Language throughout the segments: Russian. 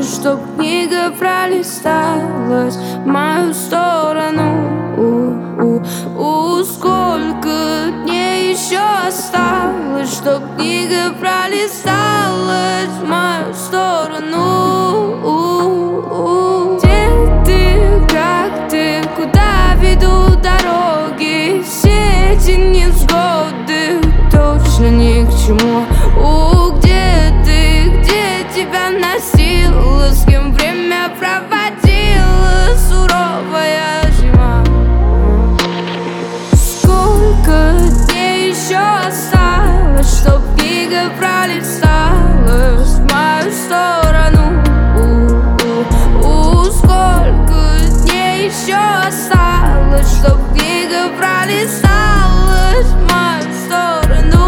осталось, чтоб книга пролисталась в мою сторону. Сколько дней еще осталось, чтоб книга пролисталась в мою сторону. Где ты, как ты, куда ведут дороги? Все эти невзгоды точно ни к чему. Где ты, где тебя носило, с кем время проводила суровая зима? Сколько дней еще осталось, чтоб книга пролисталась в мою сторону? Сколько дней еще осталось, чтоб книга пролисталась в мою сторону?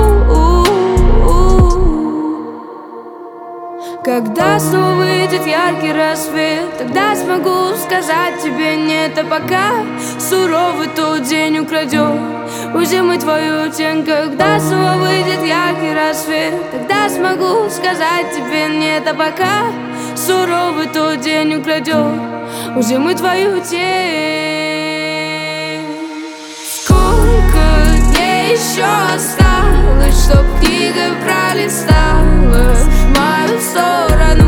Когда снова выйдет яркий рассвет, тогда смогу сказать тебе нет, а пока суровый тот день украдет у зимы твою тень. Когда снова выйдет яркий рассвет, тогда смогу сказать тебе нет, а пока суровый тот день украдет у зимы твою тень. Сколько дней еще осталось, чтоб книга пролисталась в мою сторону?